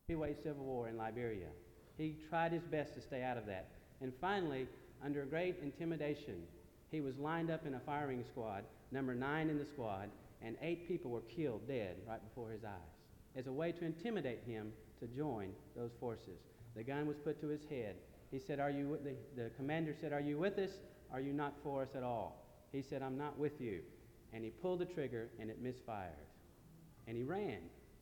Three-way civil war in Liberia. He tried his best to stay out of that. And finally, under great intimidation, he was lined up in a firing squad, number 9 in the squad, and 8 people were killed dead right before his eyes as a way to intimidate him to join those forces. The gun was put to his head. He said, the commander said, "Are you with us? Are you not for us at all?" He said, "I'm not with you." And he pulled the trigger, and it misfired. And he ran.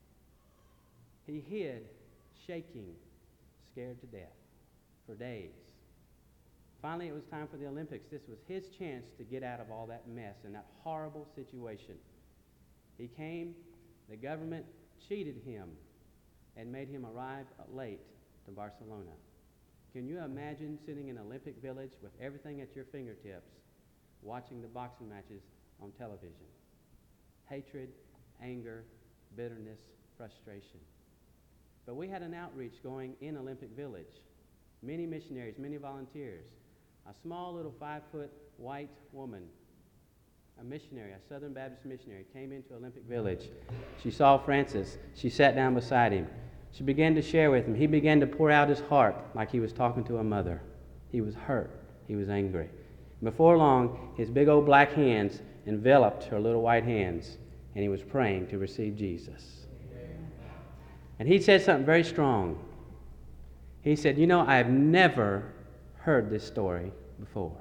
He hid, shaking, scared to death for days. Finally, it was time for the Olympics. This was his chance to get out of all that mess and that horrible situation. He came, the government cheated him and made him arrive late to Barcelona. Can you imagine sitting in Olympic Village with everything at your fingertips, watching the boxing matches on television? Hatred, anger, bitterness, frustration. But we had an outreach going in Olympic Village. Many missionaries, many volunteers. A small little 5-foot white woman, a missionary, a Southern Baptist missionary, came into Olympic Village. She saw Francis. She sat down beside him. She began to share with him. He began to pour out his heart like he was talking to a mother. He was hurt. He was angry. Before long, his big old black hands enveloped her little white hands, and he was praying to receive Jesus. And he said something very strong. He said, "You know, I've never heard this story before."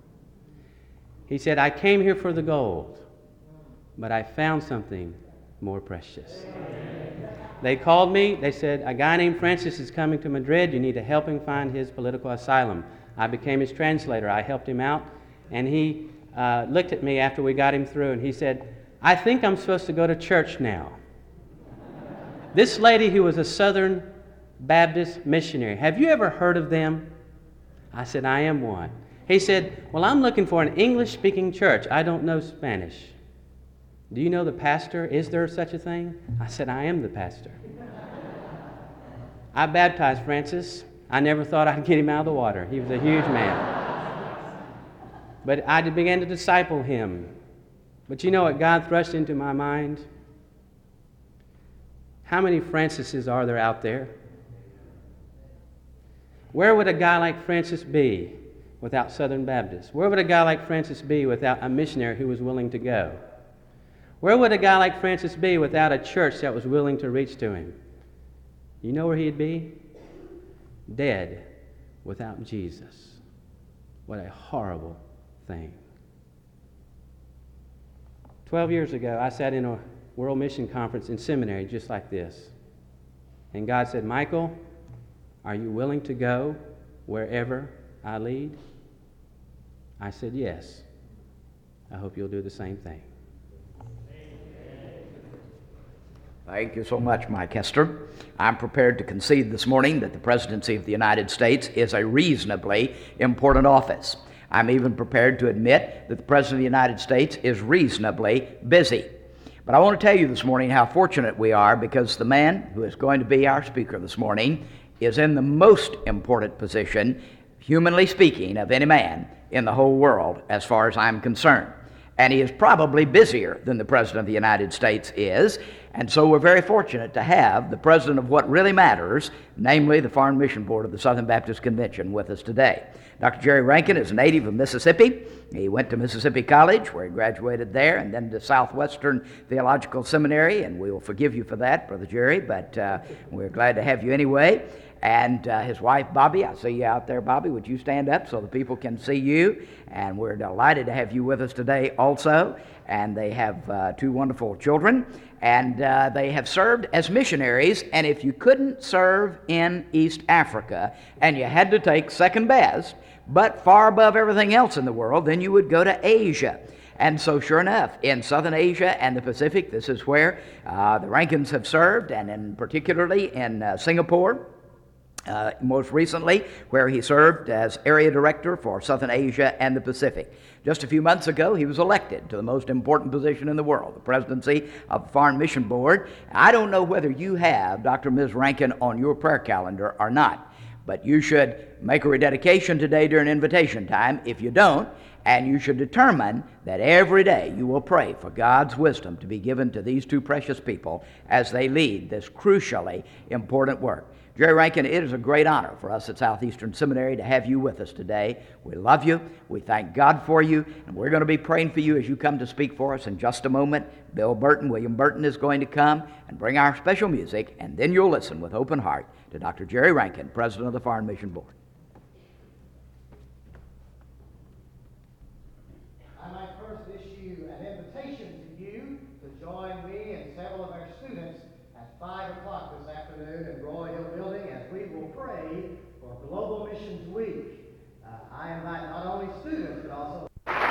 He said, "I came here for the gold, but I found something more precious." They called me. They said, "A guy named Francis is coming to Madrid. You need to help him find his political asylum." I became his translator. I helped him out, and he looked at me after we got him through, and he said, "I think I'm supposed to go to church now." This lady who was a Southern Baptist missionary, have you ever heard of them? I said, "I am one." He said, "Well, I'm looking for an English-speaking church. I don't know Spanish. Do you know the pastor? Is there such a thing?" I said, "I am the pastor." I baptized Francis. I never thought I'd get him out of the water. He was a huge man. But I began to disciple him. But you know what God thrust into my mind? How many Francises are there out there? Where would a guy like Francis be without Southern Baptists? Where would a guy like Francis be without a missionary who was willing to go? Where would a guy like Francis be without a church that was willing to reach to him? You know where he'd be? Dead without Jesus. What a horrible thing. 12 years ago, I sat in a World Mission Conference in seminary just like this. And God said, "Michael, are you willing to go wherever I lead?" I said, "Yes." I hope you'll do the same thing. Thank you so much, Mike Hester. I'm prepared to concede this morning that the presidency of the United States is a reasonably important office. I'm even prepared to admit that the President of the United States is reasonably busy. But I want to tell you this morning how fortunate we are, because the man who is going to be our speaker this morning is in the most important position, humanly speaking, of any man in the whole world as far as I'm concerned. And he is probably busier than the President of the United States is. And so we're very fortunate to have the President of what really matters, namely the Foreign Mission Board of the Southern Baptist Convention, with us today. Dr. Jerry Rankin is a native of Mississippi. He went to Mississippi College, where he graduated there, and then to Southwestern Theological Seminary, and we will forgive you for that, Brother Jerry, but we're glad to have you anyway. And his wife, Bobby, I see you out there, Bobby. Would you stand up so the people can see you? And we're delighted to have you with us today also. And they have 2 wonderful children. And they have served as missionaries. And if you couldn't serve in East Africa, and you had to take second best, but far above everything else in the world, then you would go to Asia. And so sure enough, in Southern Asia and the Pacific, this is where the Rankins have served, and particularly in Singapore. Most recently, where he served as area director for Southern Asia and the Pacific. Just a few months ago, he was elected to the most important position in the world, the presidency of the Foreign Mission Board. I don't know whether you have Dr. and Ms. Rankin on your prayer calendar or not, but you should make a rededication today during invitation time if you don't, And you should determine that every day you will pray for God's wisdom to be given to these two precious people as they lead this crucially important work. Jerry Rankin, it is a great honor for us at Southeastern Seminary to have you with us today. We love you. We thank God for you. And we're going to be praying for you as you come to speak for us in just a moment. William Burton is going to come and bring our special music, and then you'll listen with open heart to Dr. Jerry Rankin, President of the Foreign Mission Board. I might first issue an invitation to you to join me and several of our students at 5 o'clock this afternoon in Roy Hill Building as we will pray for Global Missions Week. I invite not only students but also...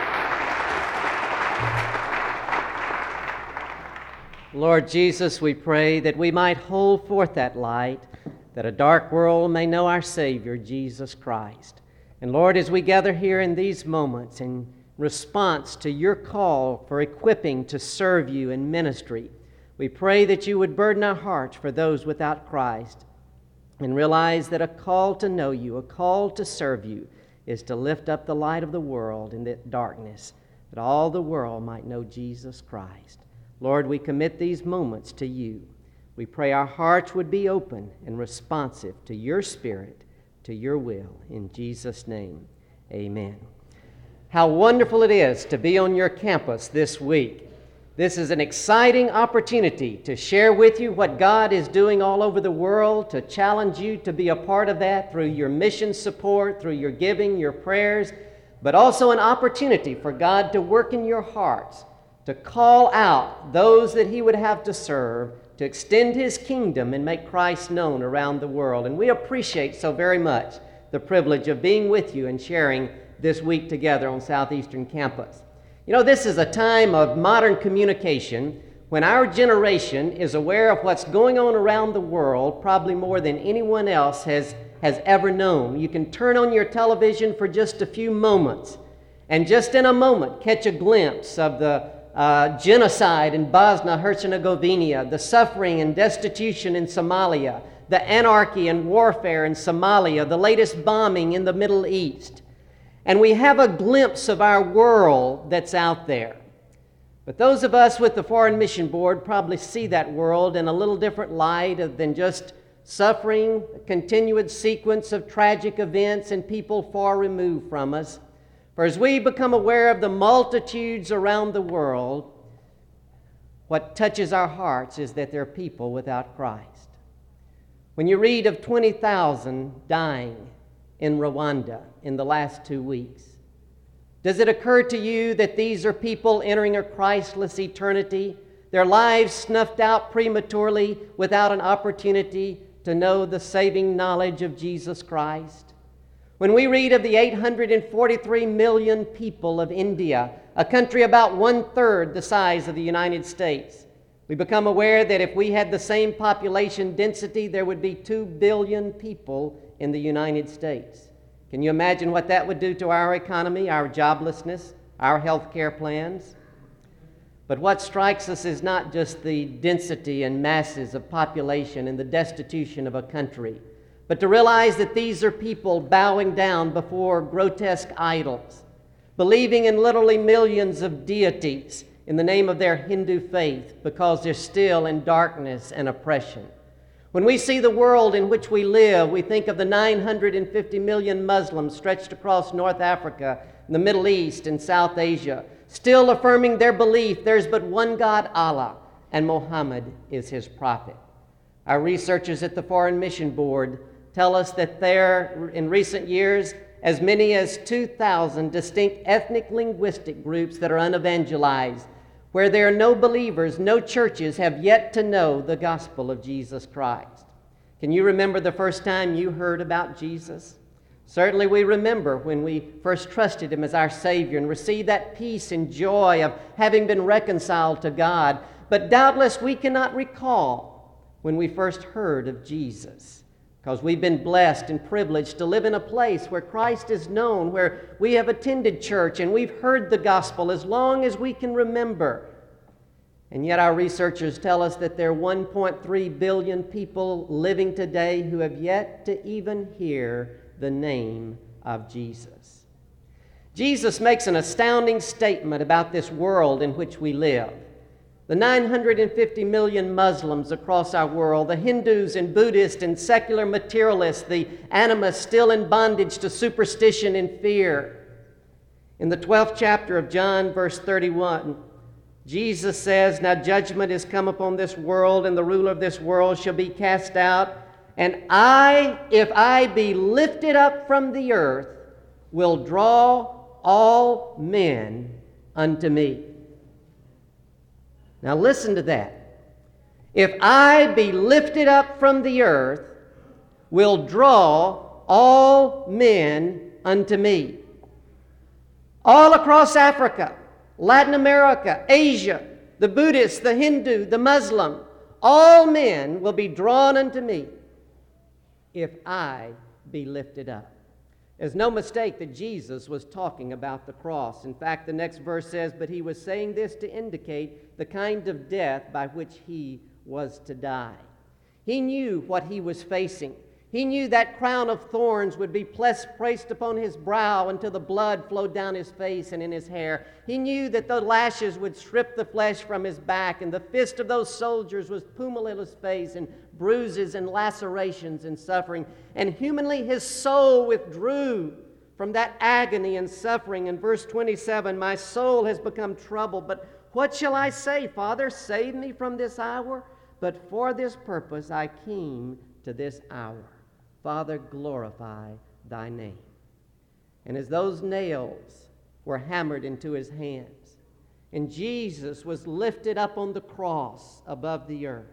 Lord Jesus, we pray that we might hold forth that light, that a dark world may know our Savior, Jesus Christ. And Lord, as we gather here in these moments in response to your call for equipping to serve you in ministry, we pray that you would burden our hearts for those without Christ and realize that a call to know you, a call to serve you, is to lift up the light of the world in the darkness, that all the world might know Jesus Christ. Lord, we commit these moments to you. We pray our hearts would be open and responsive to your Spirit, to your will. In Jesus' name, amen. How wonderful it is to be on your campus this week. This is an exciting opportunity to share with you what God is doing all over the world, to challenge you to be a part of that through your mission support, through your giving, your prayers, but also an opportunity for God to work in your hearts, to call out those that He would have to serve, to extend His kingdom and make Christ known around the world. And we appreciate so very much the privilege of being with you and sharing this week together on Southeastern Campus. You know, this is a time of modern communication when our generation is aware of what's going on around the world probably more than anyone else has ever known. You can turn on your television for just a few moments and just in a moment catch a glimpse of the genocide in Bosnia-Herzegovina, the suffering and destitution in Somalia, the anarchy and warfare in Somalia, the latest bombing in the Middle East. And we have a glimpse of our world that's out there. But those of us with the Foreign Mission Board probably see that world in a little different light than just suffering, a continuous sequence of tragic events and people far removed from us. For as we become aware of the multitudes around the world, what touches our hearts is that there are people without Christ. When you read of 20,000 dying in Rwanda in the last 2 weeks, does it occur to you that these are people entering a Christless eternity, their lives snuffed out prematurely without an opportunity to know the saving knowledge of Jesus Christ? When we read of the 843 million people of India, a country about 1/3 the size of the United States, we become aware that if we had the same population density, there would be 2 billion people in the United States. Can you imagine what that would do to our economy, our joblessness, our health care plans? But what strikes us is not just the density and masses of population and the destitution of a country, but to realize that these are people bowing down before grotesque idols, believing in literally millions of deities in the name of their Hindu faith because they're still in darkness and oppression. When we see the world in which we live, we think of the 950 million Muslims stretched across North Africa, the Middle East, and South Asia, still affirming their belief there's but one God, Allah, and Muhammad is His prophet. Our researchers at the Foreign Mission Board tell us that there, in recent years, as many as 2,000 distinct ethnic linguistic groups that are unevangelized, where there are no believers, no churches have yet to know the gospel of Jesus Christ. Can you remember the first time you heard about Jesus? Certainly we remember when we first trusted Him as our Savior and received that peace and joy of having been reconciled to God. But doubtless we cannot recall when we first heard of Jesus, because we've been blessed and privileged to live in a place where Christ is known, where we have attended church and we've heard the gospel as long as we can remember. And yet our researchers tell us that there are 1.3 billion people living today who have yet to even hear the name of Jesus. Jesus makes an astounding statement about this world in which we live. The 950 million Muslims across our world, the Hindus and Buddhists and secular materialists, the animists still in bondage to superstition and fear. In the 12th chapter of John, verse 31, Jesus says, "Now judgment is come upon this world, and the ruler of this world shall be cast out. And I, if I be lifted up from the earth, will draw all men unto me." Now listen to that. If I be lifted up from the earth, will draw all men unto me. All across Africa, Latin America, Asia, the Buddhist, the Hindu, the Muslim, all men will be drawn unto me if I be lifted up. There's no mistake that Jesus was talking about the cross. In fact, the next verse says, "But he was saying this to indicate the kind of death by which he was to die." He knew what he was facing. He knew that crown of thorns would be placed upon his brow until the blood flowed down his face and in his hair. He knew that the lashes would strip the flesh from his back, and the fist of those soldiers was pummel his face, and bruises and lacerations and suffering. And humanly his soul withdrew from that agony and suffering. In verse 27, "My soul has become troubled, but what shall I say? Father, save me from this hour? But for this purpose I came to this hour. Father, glorify thy name." And as those nails were hammered into his hands, and Jesus was lifted up on the cross above the earth,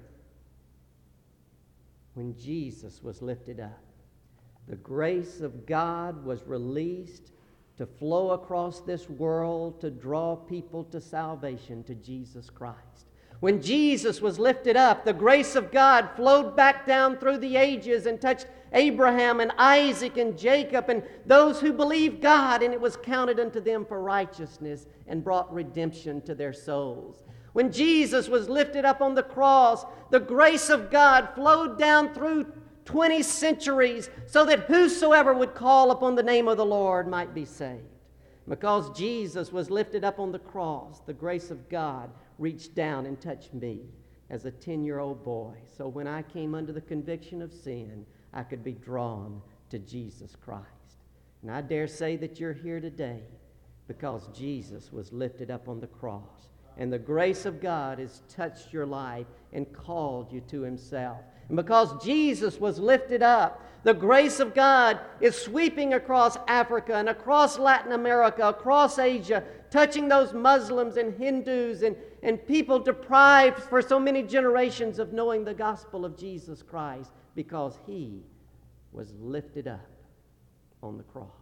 when Jesus was lifted up, the grace of God was released to flow across this world to draw people to salvation, to Jesus Christ. When Jesus was lifted up, the grace of God flowed back down through the ages and touched Abraham and Isaac and Jacob and those who believed God, and it was counted unto them for righteousness and brought redemption to their souls. When Jesus was lifted up on the cross, the grace of God flowed down through 20 centuries so that whosoever would call upon the name of the Lord might be saved. Because Jesus was lifted up on the cross, the grace of God reached down and touched me as a 10-year-old boy. So when I came under the conviction of sin, I could be drawn to Jesus Christ. And I dare say that you're here today because Jesus was lifted up on the cross. And the grace of God has touched your life and called you to himself. And because Jesus was lifted up, the grace of God is sweeping across Africa and across Latin America, across Asia, touching those Muslims and Hindus and people deprived for so many generations of knowing the gospel of Jesus Christ, because he was lifted up on the cross.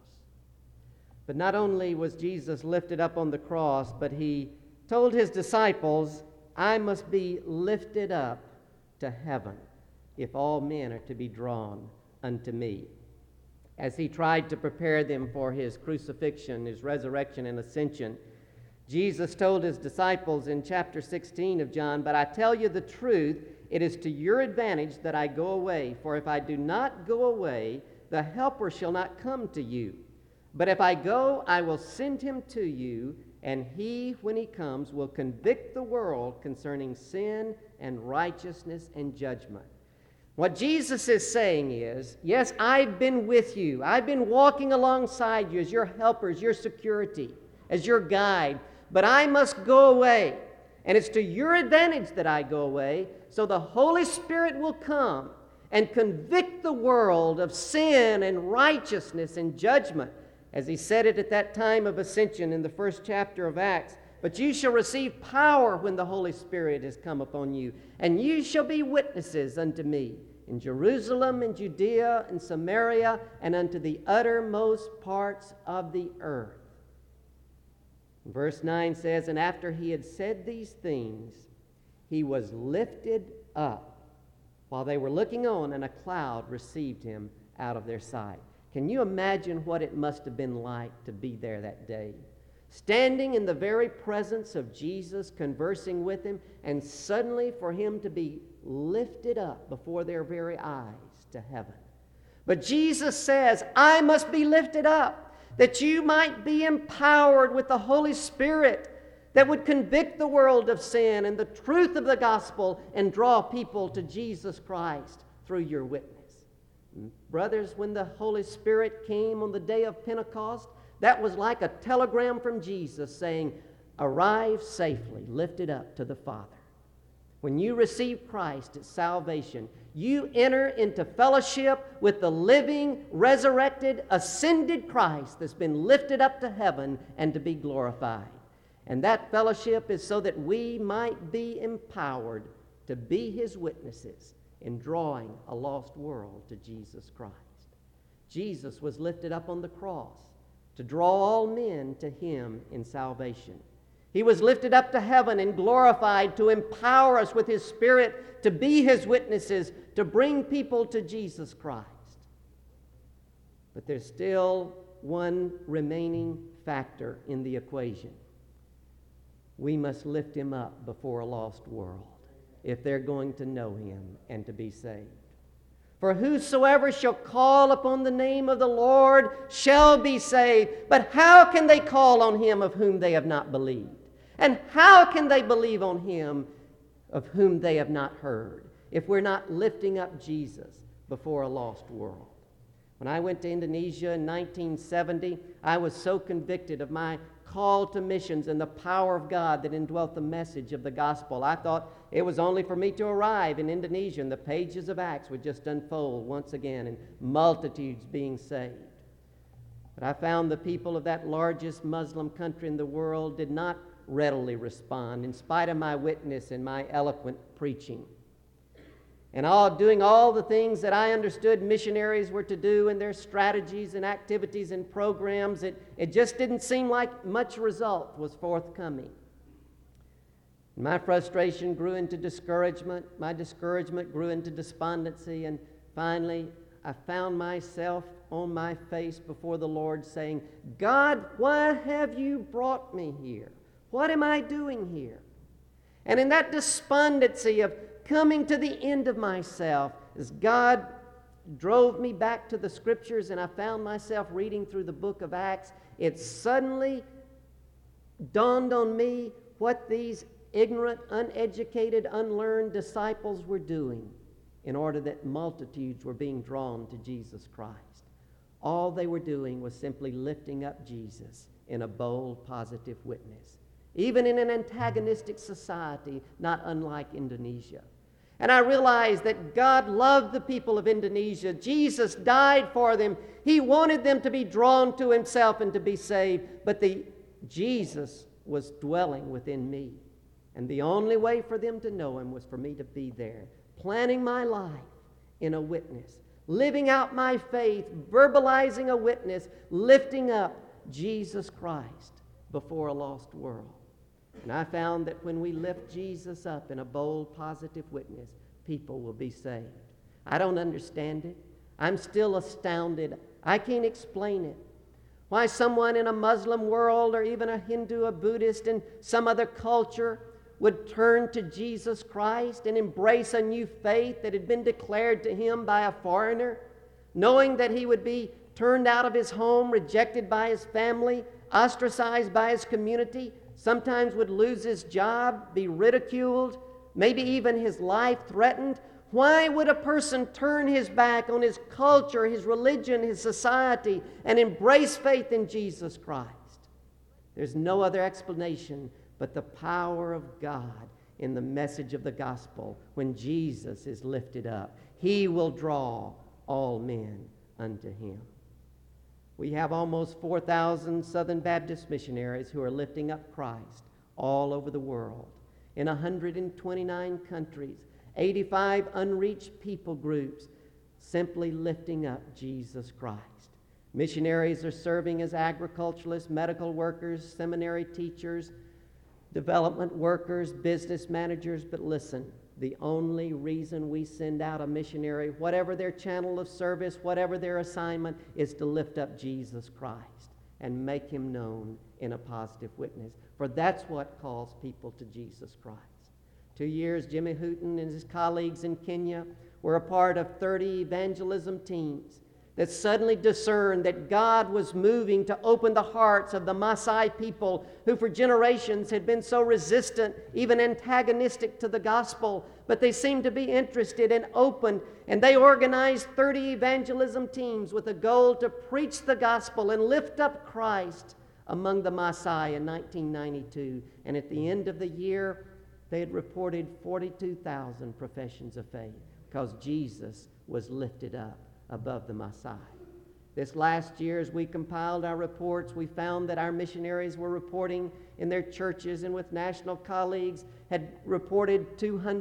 But not only was Jesus lifted up on the cross, but he told his disciples, "I must be lifted up to heaven if all men are to be drawn unto me." As he tried to prepare them for his crucifixion, his resurrection, and ascension, Jesus told his disciples in chapter 16 of John, "But I tell you the truth, it is to your advantage that I go away. For if I do not go away, the Helper shall not come to you. But if I go, I will send him to you, and he, when he comes, will convict the world concerning sin and righteousness and judgment." What Jesus is saying is, yes, I've been with you. I've been walking alongside you as your helper, as your security, as your guide. But I must go away. And it's to your advantage that I go away, so the Holy Spirit will come and convict the world of sin and righteousness and judgment, as he said it at that time of ascension in the first chapter of Acts. "But you shall receive power when the Holy Spirit has come upon you, and you shall be witnesses unto me in Jerusalem and Judea and Samaria and unto the uttermost parts of the earth." Verse 9 says, "And after he had said these things, he was lifted up while they were looking on, and a cloud received him out of their sight." Can you imagine what it must have been like to be there that day? Standing in the very presence of Jesus, conversing with him, and suddenly for him to be lifted up before their very eyes to heaven. But Jesus says, "I must be lifted up. that you might be empowered with the Holy Spirit that would convict the world of sin and the truth of the gospel and draw people to Jesus Christ through your witness. Brothers, when the Holy Spirit came on the day of Pentecost, that was like a telegram from Jesus saying, "Arrive safely, lifted up to the Father." When you receive Christ as salvation, you enter into fellowship with the living, resurrected, ascended Christ that's been lifted up to heaven and to be glorified. And that fellowship is so that we might be empowered to be His witnesses in drawing a lost world to Jesus Christ. Jesus was lifted up on the cross to draw all men to Him in salvation. He was lifted up to heaven and glorified to empower us with His Spirit to be His witnesses, to bring people to Jesus Christ. But there's still one remaining factor in the equation. We must lift Him up before a lost world if they're going to know Him and to be saved. For whosoever shall call upon the name of the Lord shall be saved. But how can they call on Him of whom they have not believed? And how can they believe on Him of whom they have not heard if we're not lifting up Jesus before a lost world? When I went to Indonesia in 1970, I was so convicted of my call to missions and the power of God that indwelt the message of the gospel. I thought it was only for me to arrive in Indonesia and the pages of Acts would just unfold once again and multitudes being saved. But I found the people of that largest Muslim country in the world did not readily respond in spite of my witness and my eloquent preaching. And doing all the things that I understood missionaries were to do and their strategies and activities and programs, it just didn't seem like much result was forthcoming. My frustration grew into discouragement. My discouragement grew into despondency. And finally, I found myself on my face before the Lord saying, "God, why have you brought me here? What am I doing here?" And in that despondency of coming to the end of myself, as God drove me back to the Scriptures and I found myself reading through the book of Acts, it suddenly dawned on me what these ignorant, uneducated, unlearned disciples were doing in order that multitudes were being drawn to Jesus Christ. All they were doing was simply lifting up Jesus in a bold, positive witness, even in an antagonistic society not unlike Indonesia. And I realized that God loved the people of Indonesia. Jesus died for them. He wanted them to be drawn to Himself and to be saved. But Jesus was dwelling within me. And the only way for them to know Him was for me to be there, planning my life in a witness, living out my faith, verbalizing a witness, lifting up Jesus Christ before a lost world. And I found that when we lift Jesus up in a bold, positive witness, people will be saved. I don't understand it. I'm still astounded. I can't explain it. Why someone in a Muslim world or even a Hindu, a Buddhist, in some other culture would turn to Jesus Christ and embrace a new faith that had been declared to him by a foreigner, knowing that he would be turned out of his home, rejected by his family, ostracized by his community, sometimes would lose his job, be ridiculed, maybe even his life threatened. Why would a person turn his back on his culture, his religion, his society, and embrace faith in Jesus Christ? There's no other explanation but the power of God in the message of the gospel. When Jesus is lifted up, He will draw all men unto Him. We have almost 4,000 Southern Baptist missionaries who are lifting up Christ all over the world, in 129 countries, 85 unreached people groups, simply lifting up Jesus Christ. Missionaries are serving as agriculturalists, medical workers, seminary teachers, development workers, business managers. But listen, the only reason we send out a missionary, whatever their channel of service, whatever their assignment, is to lift up Jesus Christ and make Him known in a positive witness. For that's what calls people to Jesus Christ. 2 years, Jimmy Hooten and his colleagues in Kenya were a part of 30 evangelism teams that suddenly discerned that God was moving to open the hearts of the Maasai people who for generations had been so resistant, even antagonistic to the gospel, but they seemed to be interested and open, and they organized 30 evangelism teams with a goal to preach the gospel and lift up Christ among the Maasai in 1992. And at the end of the year, they had reported 42,000 professions of faith because Jesus was lifted up above the Maasai. This last year, as we compiled our reports, we found that our missionaries were reporting in their churches and with national colleagues had reported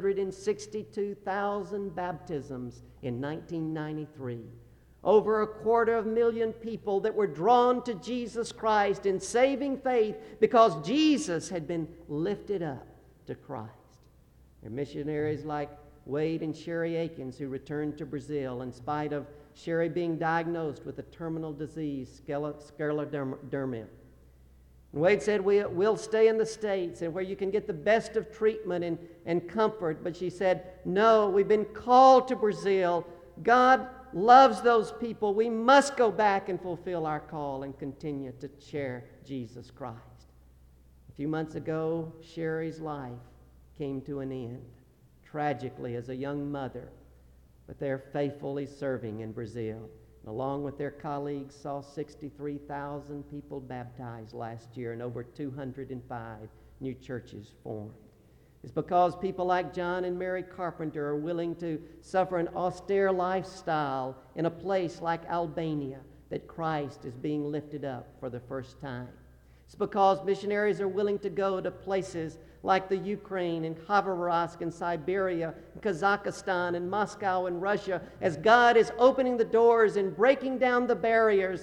262,000 baptisms in 1993. Over 250,000 people that were drawn to Jesus Christ in saving faith because Jesus had been lifted up to Christ. There are missionaries like Wade and Sherry Akins who returned to Brazil in spite of Sherry being diagnosed with a terminal disease, scleroderma. And Wade said, we'll stay in the States and where you can get the best of treatment and comfort. But she said, no, we've been called to Brazil. God loves those people. We must go back and fulfill our call and continue to share Jesus Christ. A few months ago, Sherry's life came to an end, tragically as a young mother, but they're faithfully serving in Brazil. And along with their colleagues, saw 63,000 people baptized last year and over 205 new churches formed. It's because people like John and Mary Carpenter are willing to suffer an austere lifestyle in a place like Albania that Christ is being lifted up for the first time. It's because missionaries are willing to go to places like the Ukraine and Khabarovsk and Siberia, and Kazakhstan and Moscow and Russia, as God is opening the doors and breaking down the barriers,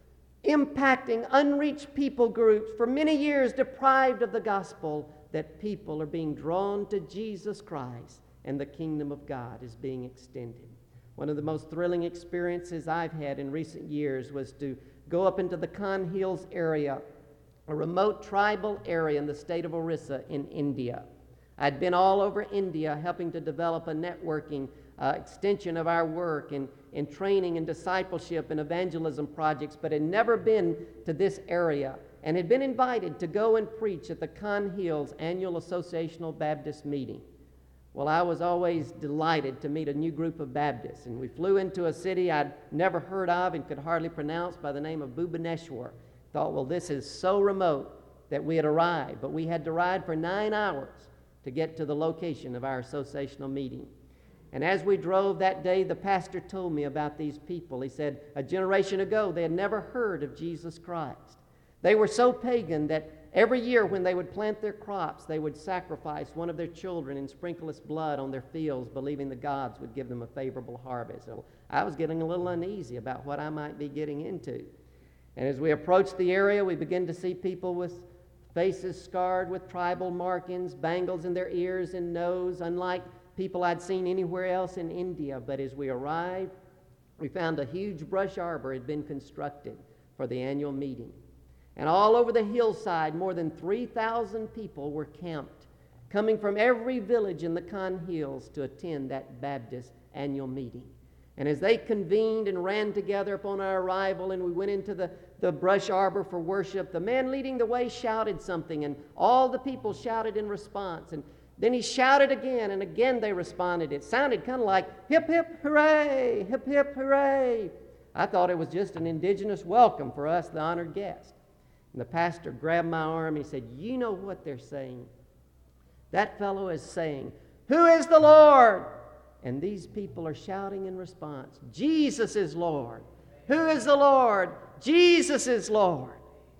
impacting unreached people groups for many years deprived of the gospel, that people are being drawn to Jesus Christ and the kingdom of God is being extended. One of the most thrilling experiences I've had in recent years was to go up into the Khan Hills area, a remote tribal area in the state of Orissa in India. I'd been all over India helping to develop a networking extension of our work in training and discipleship and evangelism projects, but had never been to this area and had been invited to go and preach at the Khan Hills Annual Associational Baptist Meeting. Well, I was always delighted to meet a new group of Baptists, and we flew into a city I'd never heard of and could hardly pronounce by the name of Bhubaneswar. Thought, well, this is so remote that we had arrived, but we had to ride for 9 hours to get to the location of our associational meeting. And as we drove that day, the pastor told me about these people. He said a generation ago they had never heard of Jesus Christ. They were so pagan that every year when they would plant their crops, they would sacrifice one of their children and sprinkle its blood on their fields, believing the gods would give them a favorable harvest. So I was getting a little uneasy about what I might be getting into. And as we approached the area, we began to see people with faces scarred with tribal markings, bangles in their ears and nose, unlike people I'd seen anywhere else in India. But as we arrived, we found a huge brush arbor had been constructed for the annual meeting. And all over the hillside, more than 3,000 people were camped, coming from every village in the Khan Hills to attend that Baptist annual meeting. And as they convened and ran together upon our arrival, and we went into the brush arbor for worship, the man leading the way shouted something, and all the people shouted in response. And then he shouted again, and again they responded. It sounded kind of like, hip, hip, hooray, hip, hip, hooray. I thought it was just an indigenous welcome for us, the honored guest. And the pastor grabbed my arm and he said, you know what they're saying? That fellow is saying, who is the Lord? And these people are shouting in response, Jesus is Lord. Who is the Lord? Jesus is Lord.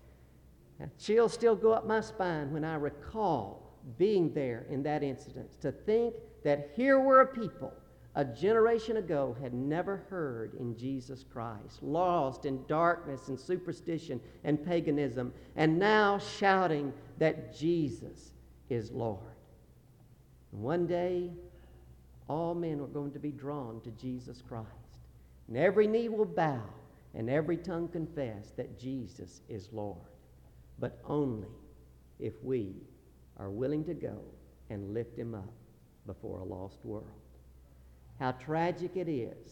And chills still go up my spine when I recall being there in that incident, to think that here were a people a generation ago had never heard in Jesus Christ, lost in darkness and superstition and paganism, and now shouting that Jesus is Lord. And one day, all men are going to be drawn to Jesus Christ. And every knee will bow and every tongue confess that Jesus is Lord. But only if we are willing to go and lift him up before a lost world. How tragic it is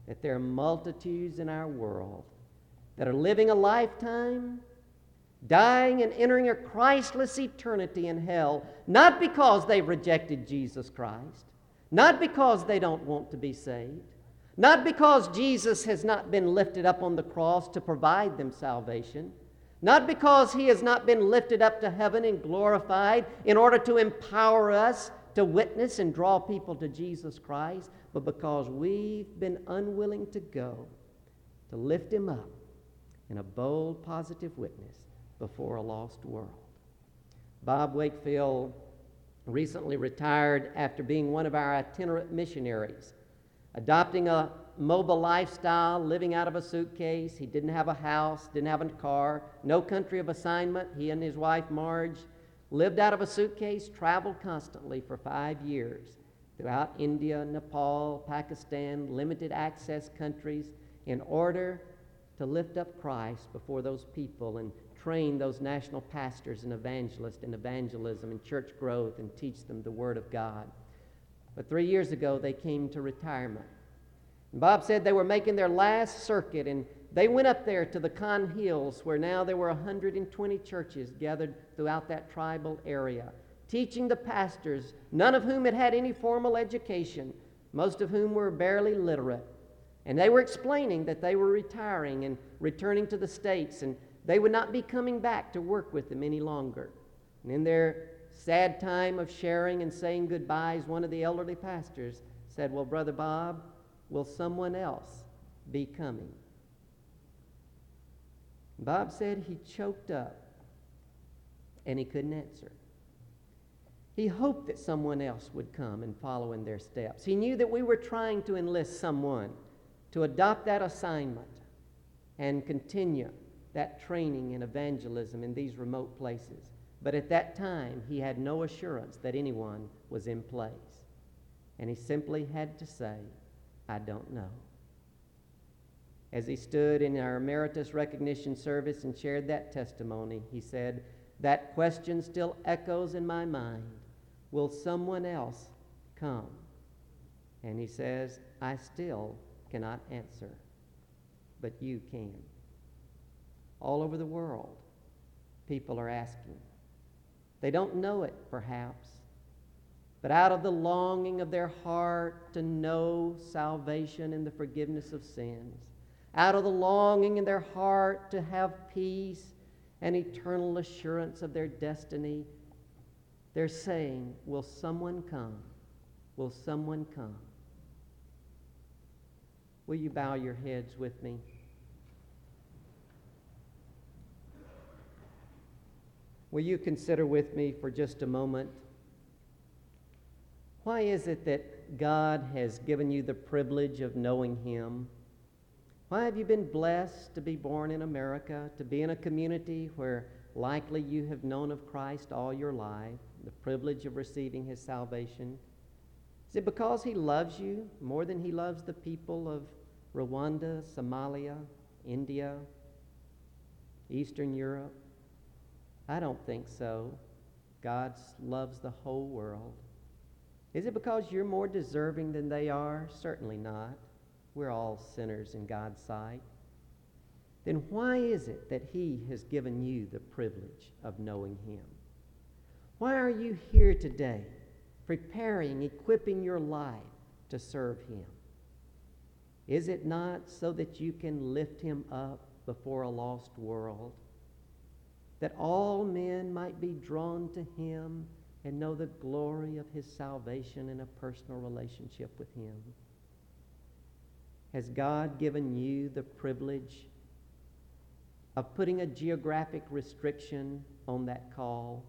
that there are multitudes in our world that are living a lifetime, dying and entering a Christless eternity in hell, not because they've rejected Jesus Christ, not because they don't want to be saved, not because Jesus has not been lifted up on the cross to provide them salvation, not because He has not been lifted up to heaven and glorified in order to empower us to witness and draw people to Jesus Christ, but because we've been unwilling to go to lift Him up in a bold, positive witness before a lost world. Bob Wakefield recently retired after being one of our itinerant missionaries, adopting a mobile lifestyle, living out of a suitcase. He didn't have a house, didn't have a car, no country of assignment. He and his wife, Marge, lived out of a suitcase, traveled constantly for 5 years throughout India, Nepal, Pakistan, limited access countries, in order to lift up Christ before those people and train those national pastors and evangelists in evangelism and church growth and teach them the Word of God. But 3 years ago, they came to retirement. And Bob said they were making their last circuit, and they went up there to the Khan Hills, where now there were 120 churches gathered throughout that tribal area, teaching the pastors, none of whom had had any formal education, most of whom were barely literate. And they were explaining that they were retiring and returning to the States, and they would not be coming back to work with them any longer. And in their sad time of sharing and saying goodbyes, one of the elderly pastors said, "Well, Brother Bob, will someone else be coming?" Bob said he choked up and he couldn't answer. He hoped that someone else would come and follow in their steps. He knew that we were trying to enlist someone to adopt that assignment and continue that training and evangelism in these remote places. But at that time, he had no assurance that anyone was in place. And he simply had to say, "I don't know." As he stood in our emeritus recognition service and shared that testimony, he said, "That question still echoes in my mind. Will someone else come?" And he says, "I still cannot answer, but you can." All over the world, people are asking. They don't know it, perhaps, but out of the longing of their heart to know salvation and the forgiveness of sins, out of the longing in their heart to have peace and eternal assurance of their destiny, they're saying, "Will someone come? Will someone come?" Will you bow your heads with me? Will you consider with me for just a moment, why is it that God has given you the privilege of knowing Him? Why have you been blessed to be born in America, to be in a community where likely you have known of Christ all your life, the privilege of receiving His salvation? Is it because He loves you more than He loves the people of Rwanda, Somalia, India, Eastern Europe? I don't think so. God loves the whole world. Is it because you're more deserving than they are? Certainly not. We're all sinners in God's sight. Then why is it that He has given you the privilege of knowing Him? Why are you here today, preparing, equipping your life to serve Him? Is it not so that you can lift Him up before a lost world, that all men might be drawn to Him and know the glory of His salvation in a personal relationship with Him? Has God given you the privilege of putting a geographic restriction on that call?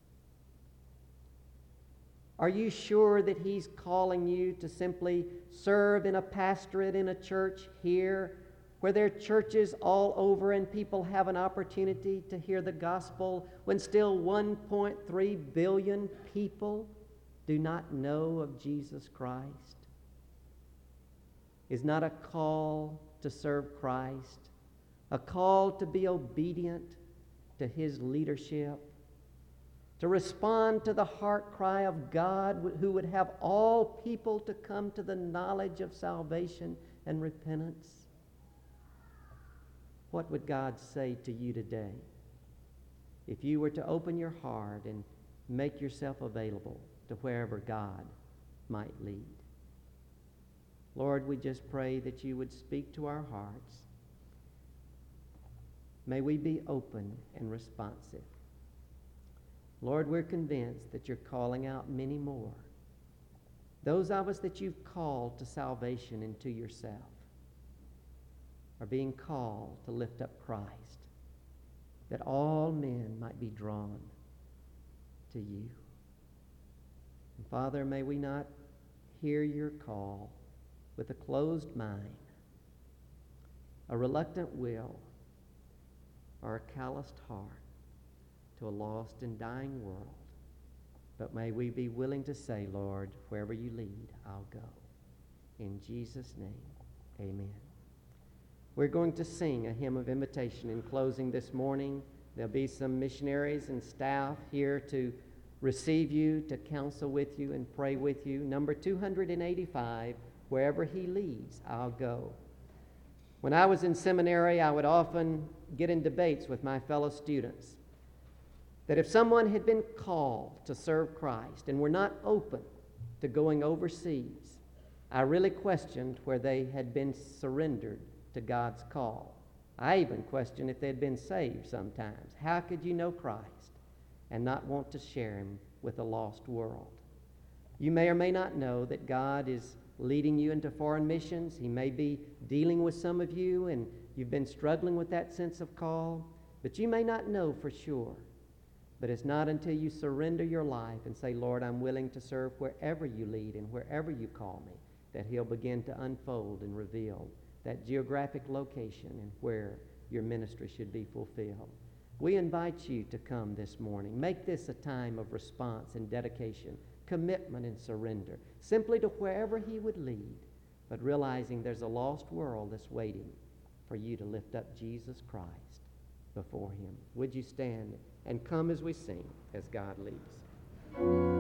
Are you sure that He's calling you to simply serve in a pastorate in a church here, where there are churches all over and people have an opportunity to hear the gospel, when still 1.3 billion people do not know of Jesus Christ? Is not a call to serve Christ a call to be obedient to His leadership, to respond to the heart cry of God, who would have all people to come to the knowledge of salvation and repentance? What would God say to you today if you were to open your heart and make yourself available to wherever God might lead? Lord, we just pray that you would speak to our hearts. May we be open and responsive. Lord, we're convinced that you're calling out many more. Those of us that you've called to salvation and to yourself are being called to lift up Christ, that all men might be drawn to you. And Father, may we not hear your call with a closed mind, a reluctant will, or a calloused heart to a lost and dying world. But may we be willing to say, Lord, wherever you lead, I'll go. In Jesus' name, amen. We're going to sing a hymn of invitation in closing this morning. There'll be some missionaries and staff here to receive you, to counsel with you and pray with you. Number 285, wherever he leads, I'll go. When I was in seminary, I would often get in debates with my fellow students that if someone had been called to serve Christ and were not open to going overseas, I really questioned where they had been surrendered to God's call. I even questioned if they'd been saved sometimes. How could you know Christ and not want to share him with a lost world? You may or may not know that God is leading you into foreign missions. He may be dealing with some of you and you've been struggling with that sense of call, but you may not know for sure. But it's not until you surrender your life and say, Lord, I'm willing to serve wherever you lead and wherever you call me, that he'll begin to unfold and reveal that geographic location and where your ministry should be fulfilled. We invite you to come this morning. Make this a time of response and dedication, commitment and surrender, simply to wherever he would lead, but realizing there's a lost world that's waiting for you to lift up Jesus Christ before him. Would you stand and come as we sing as God leads?